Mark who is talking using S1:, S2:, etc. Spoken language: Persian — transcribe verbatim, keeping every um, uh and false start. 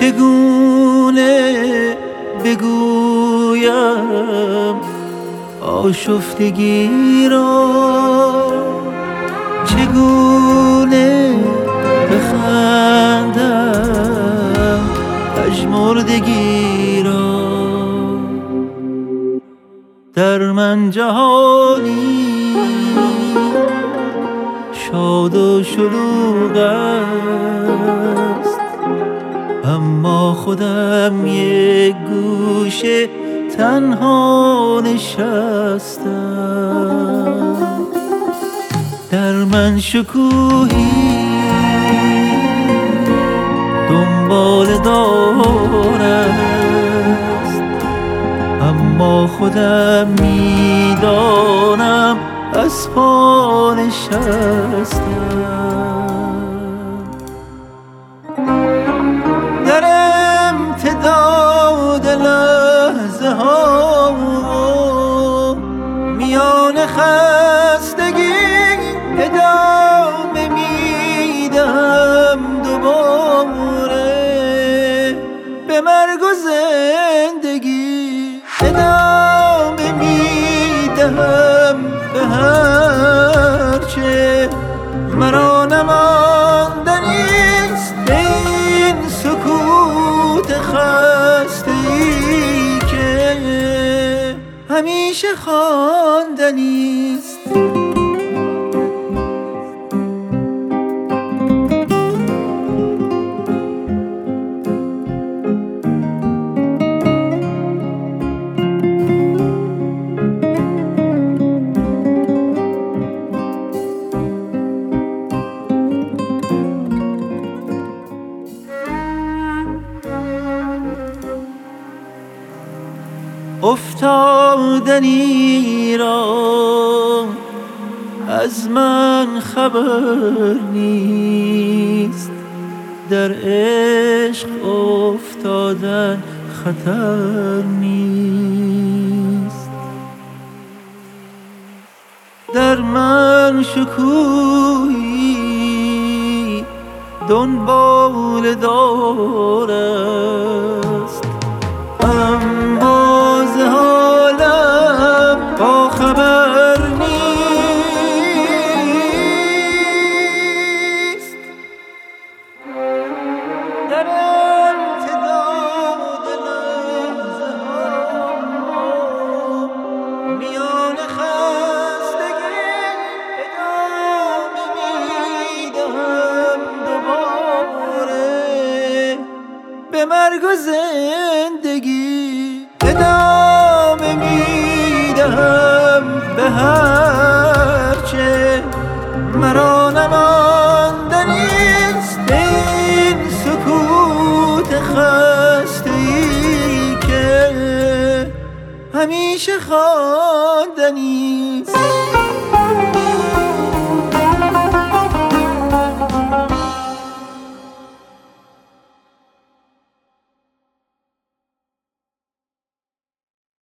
S1: چگونه بگویم آشفتگی را، چگونه بخندم پژمردگی را. در من جهانی شاد و شلوغ است، اما خودم یک گوشه تنها نشستم. در من شکوهی دنبال دار است، اما خودم میدانم از پا نشستم. در امتداد لحظه ها میان خستگی ادامه میدم دوباره به مرگ و زندگی، ادامه میدم به هرچه مرا نماندنیست، به این سکوت خسته‌ای که همیشه خواندنیست. افتادنی را از من خبر نیست، در عشق افتادن خطر نیست. در من شکوهی دنبال دار است، اما ز حالم با خبر نیست. در امتداد لحظه ها میان خستگی ادامه میدهم دوباره به مرگ و زندگی، ادامه میدهم به هرچه مرا نماندنیست، به این سکوت خسته‌ای که همیشه خواندنیست.